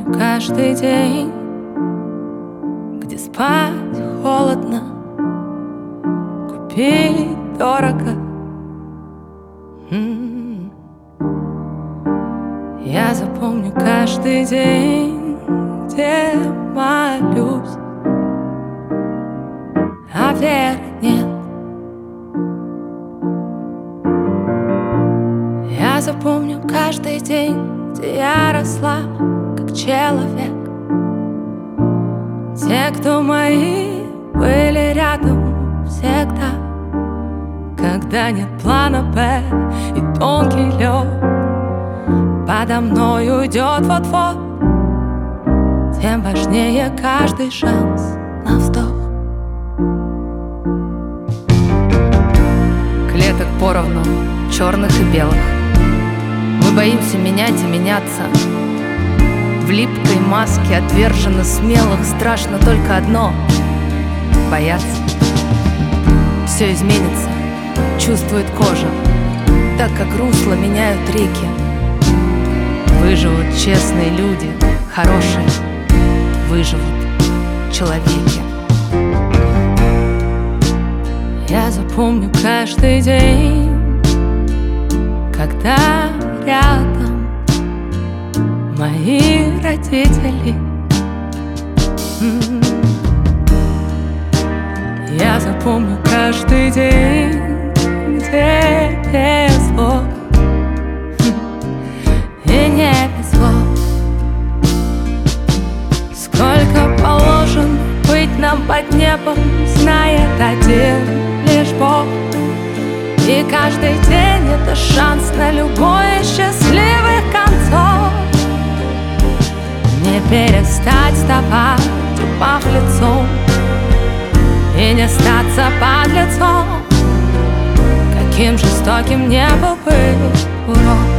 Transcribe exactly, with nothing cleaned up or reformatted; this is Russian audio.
запомню каждый день, где спать холодно, купить дорого. М-м-м. Я запомню каждый день, где молюсь, а веры нет. Я запомню каждый день, где я росла как человек. Те, кто мои, были рядом всегда, когда нет плана Б и тонкий лед подо мной уйдет вот-вот, тем важнее каждый шанс на вздох. Клеток поровну, черных и белых. Мы боимся менять и меняться. В липкой маске отверженно смелых страшно только одно — бояться. Все изменится, чувствует кожа, так как русло меняют реки. Выживут честные люди, хорошие, выживут человеки. Я запомню каждый день, когда рядом мои родители. М-м. Я запомню каждый день, где везло и не везло. Сколько положено быть нам под небом, знает один лишь Бог. И каждый день — это шанс на любой из счастливых концов. Не перестать вставать, упав лицом, и не остаться под лицом, каким жестоким не был бы урок.